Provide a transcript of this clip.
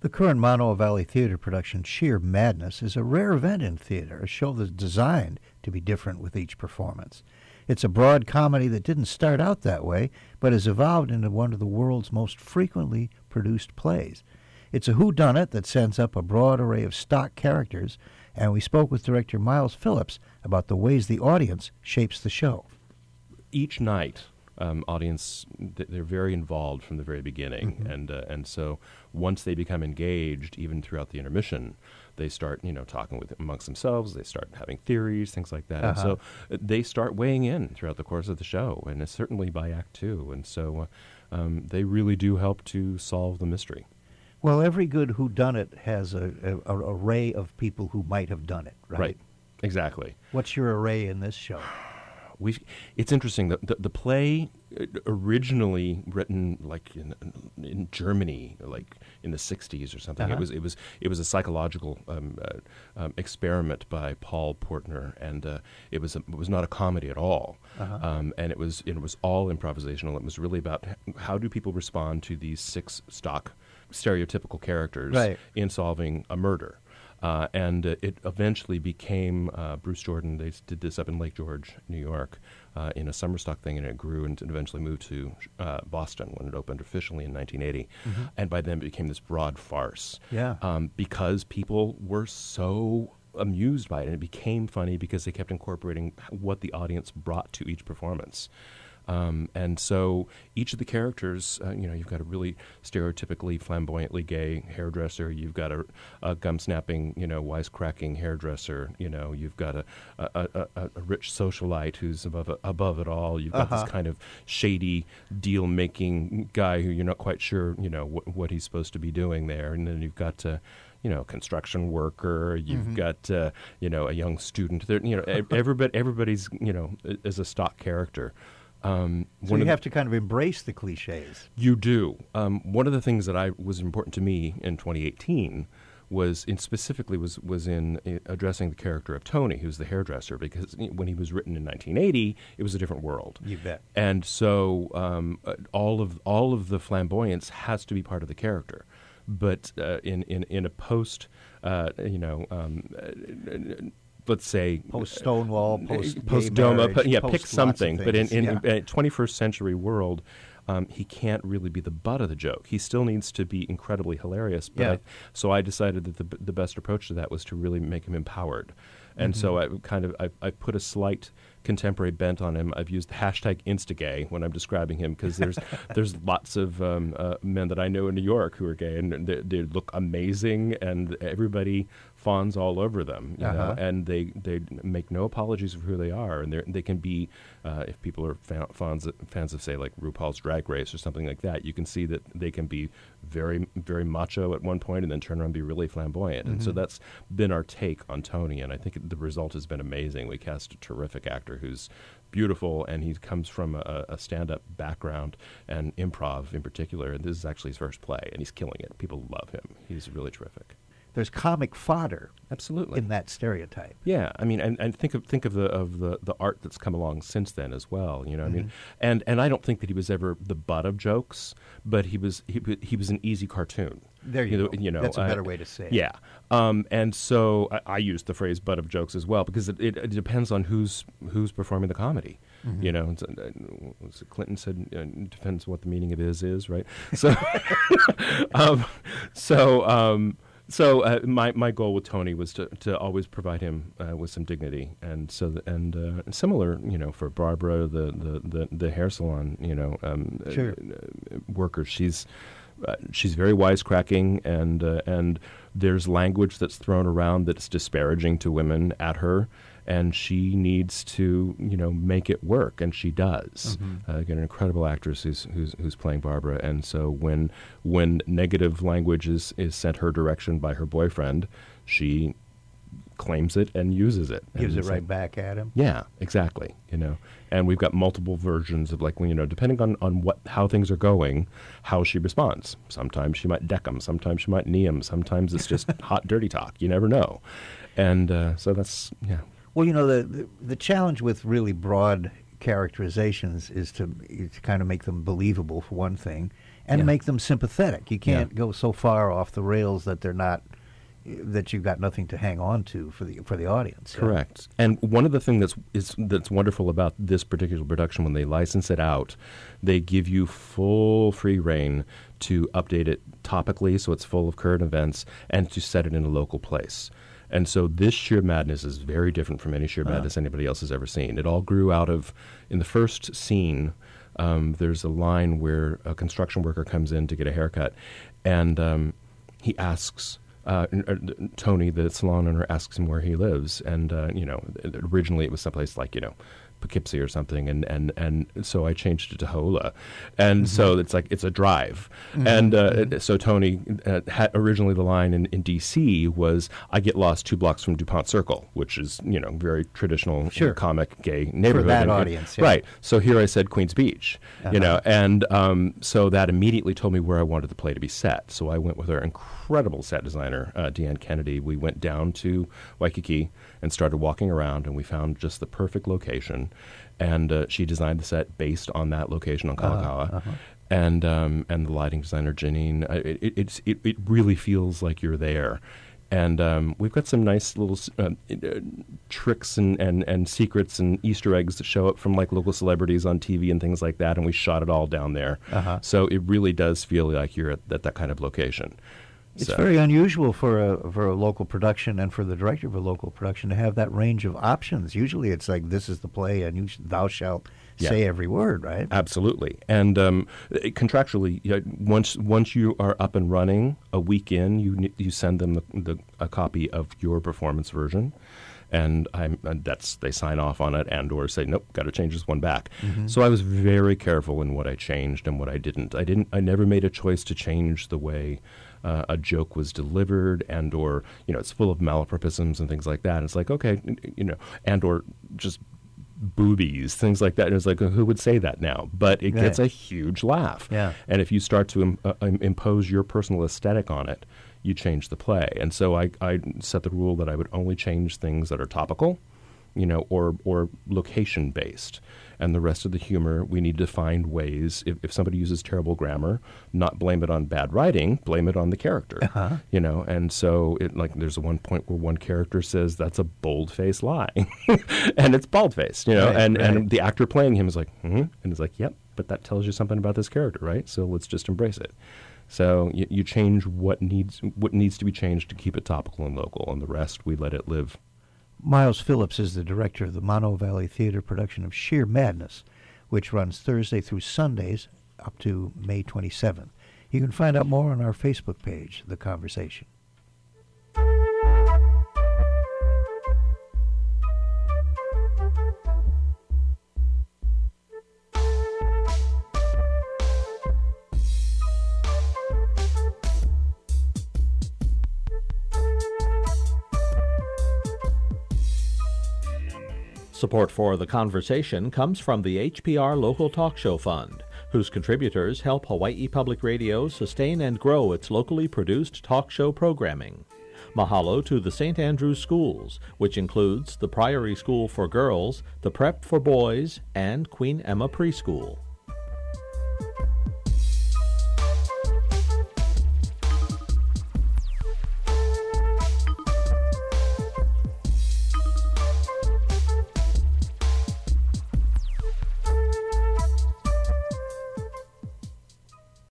The current Monongah Valley Theater production, Sheer Madness, is a rare event in theater, a show that's designed to be different with each performance. It's a broad comedy that didn't start out that way, but has evolved into one of the world's most frequently produced plays. It's a whodunit that sends up a broad array of stock characters, and we spoke with director Miles Phillips about the ways the audience shapes the show. Each night, audience, they're very involved from the very beginning, and so once they become engaged, even throughout the intermission, they start, talking amongst themselves. They start having theories, things like that, and so they start weighing in throughout the course of the show, and it's certainly by Act Two, and so they really do help to solve the mystery. Well, every good whodunit has an array of people who might have done it, right? Right, exactly. What's your array in this show? It's interesting. The play originally written like in Germany, like in the '60s or something. It was a psychological experiment by Paul Portner, and it was not a comedy at all. And it was all improvisational. It was really about how do people respond to these 6 stock stereotypical characters in solving a murder. And it eventually became Bruce Jordan. They did this up in Lake George, New York, in a summer stock thing, and it grew and eventually moved to Boston when it opened officially in 1980. And by then it became this broad farce. Because people were so amused by it, and it became funny because they kept incorporating what the audience brought to each performance. And so each of the characters, you've got a really stereotypically flamboyantly gay hairdresser. You've got a gum-snapping, wisecracking hairdresser. You've got a rich socialite who's above it all. You've got this kind of shady deal-making guy who you're not quite sure, what he's supposed to be doing there. And then you've got construction worker. You've got a young student. Everybody's is a stock character. So you have to kind of embrace the cliches. You do. One of the things that was important to me in 2018 was in addressing the character of Tony, who's the hairdresser, because when he was written in 1980, it was a different world. You bet. And so all of the flamboyance has to be part of the character. But in a post, let's say post Stonewall, post Doma, marriage, pick something. But in a 21st century world, he can't really be the butt of the joke. He still needs to be incredibly hilarious. But so I decided that the best approach to that was to really make him empowered. And so I put a slight contemporary bent on him. I've used the hashtag Instagay when I'm describing him, because there's lots of men that I know in New York who are gay, and they look amazing, and everybody fawns all over them, you know, and they make no apologies for who they are, and they can be, if people are fans of, say, like RuPaul's Drag Race or something like that, you can see that they can be very, very macho at one point and then turn around and be really flamboyant. And so that's been our take on Tony, and I think the result has been amazing. We cast a terrific actor who's beautiful, and he comes from a stand-up background and improv in particular, and this is actually his first play, and he's killing it. People love him. He's really terrific. There's comic fodder, absolutely, in that stereotype. Yeah, I mean, and think of the art that's come along since then as well. You know, I mean, and I don't think that he was ever the butt of jokes, but he was an easy cartoon. There you go. That's a better way to say it. Yeah, and so I use the phrase "butt of jokes" as well, because it depends on who's performing the comedy. You know, Clinton said, it depends what the meaning of is, right? So, my goal with Tony was to always provide him with some dignity, and similar, you know, for Barbara, the hair salon, you know, worker. She's very wisecracking, and there's language that's thrown around that's disparaging to women at her, and she needs to, you know, make it work, and she does. Again, an incredible actress who's playing Barbara, and so when negative language is sent her direction by her boyfriend, she claims it and uses it. Gives it right back at him. Yeah, exactly. You know, and we've got multiple versions of, like, you know, depending on how things are going, how she responds. Sometimes she might deck him, sometimes she might knee him, sometimes it's just hot dirty talk. You never know, and so that's Well, you know, the challenge with really broad characterizations is to kind of make them believable, for one thing, and make them sympathetic. You can't go so far off the rails that they're not, that you've got nothing to hang on to for the audience. Correct. And one of the things that's wonderful about this particular production, when they license it out, they give you full free rein to update it topically, so it's full of current events, and to set it in a local place. And so this Sheer Madness is very different from any Sheer Madness anybody else has ever seen. It all grew out of, in the first scene, there's a line where a construction worker comes in to get a haircut, and he asks, Tony, the salon owner, asks him where he lives. And, originally it was someplace like, Poughkeepsie or something, and so I changed it to Hoola, and so it's like it's a drive, and so Tony had originally the line in D.C. was, "I get lost 2 blocks from DuPont Circle," which is very traditional comic gay neighborhood for that audience, right? So here I said Queens Beach, and so that immediately told me where I wanted the play to be set. So I went with our incredible set designer, Deanne Kennedy. We went down to Waikiki and started walking around, and we found just the perfect location. And she designed the set based on that location on Kalakaua, and the lighting designer Janine. It really feels like you're there, and we've got some nice little tricks and secrets and Easter eggs that show up from like local celebrities on TV and things like that. And we shot it all down there, so it really does feel like you're at that kind of location. It's very unusual for a local production and for the director of a local production to have that range of options. Usually it's like, this is the play and thou shalt say every word, right? Absolutely. And contractually, once you are up and running, a week in, you send them a copy of your performance version. And they sign off on it and/or say, nope, got to change this one back. So I was very careful in what I changed and what I didn't. I never made a choice to change the way a joke was delivered, and/or it's full of malapropisms and things like that. And it's like, okay, and/or just boobies, things like that. And it's like, who would say that now? But it gets a huge laugh. Yeah. And if you start to impose your personal aesthetic on it, you change the play. And so I set the rule that I would only change things that are topical, or location-based. And the rest of the humor, we need to find ways, if somebody uses terrible grammar, not blame it on bad writing, blame it on the character. And so there's one point where one character says, that's a bold-faced lie. And it's bald-faced, and the actor playing him is like, and it's like, yep, but that tells you something about this character, right? So let's just embrace it. So you change what needs to be changed to keep it topical and local, and the rest we let it live. Miles Phillips is the director of the Mono Valley Theater production of Sheer Madness, which runs Thursday through Sundays up to May 27th. You can find out more on our Facebook page, The Conversation. Support for The Conversation comes from the HPR Local Talk Show Fund, whose contributors help Hawaii Public Radio sustain and grow its locally produced talk show programming. Mahalo to the St. Andrews Schools, which includes the Priory School for Girls, the Prep for Boys, and Queen Emma Preschool.